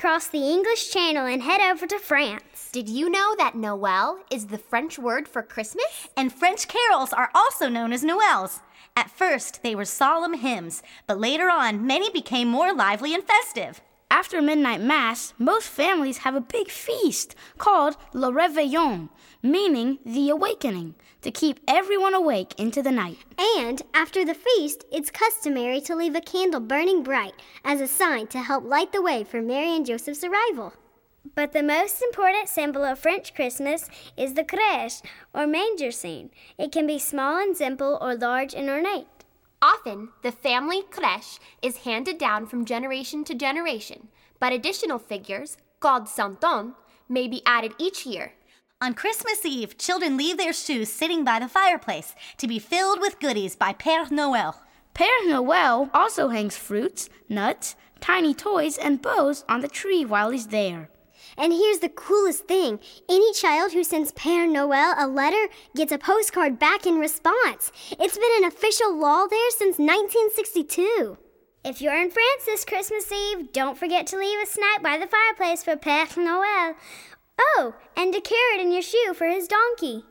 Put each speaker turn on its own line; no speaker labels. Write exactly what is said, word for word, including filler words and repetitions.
across the English Channel and head over to France.
Did you know that Noël is the French word for Christmas?
And French carols are also known as Noëls. At first, they were solemn hymns, but later on, many became more lively and festive.
After midnight mass, most families have a big feast called Le Réveillon, meaning the awakening, to keep everyone awake into the night.
And after the feast, it's customary to leave a candle burning bright as a sign to help light the way for Mary and Joseph's arrival. But the most important symbol of French Christmas is the crèche, or manger scene. It can be small and simple or large and ornate.
Often, the family crèche is handed down from generation to generation, but additional figures, called santons, may be added each year.
On Christmas Eve, children leave their shoes sitting by the fireplace to be filled with goodies by Père Noël.
Père Noël also hangs fruits, nuts, tiny toys, and bows on the tree while he's there.
And here's the coolest thing. Any child who sends Père Noël a letter gets a postcard back in response. It's been an official law there since nineteen sixty-two. If you're in France this Christmas Eve, don't forget to leave a snack by the fireplace for Père Noël. Oh, and a carrot in your shoe for his donkey.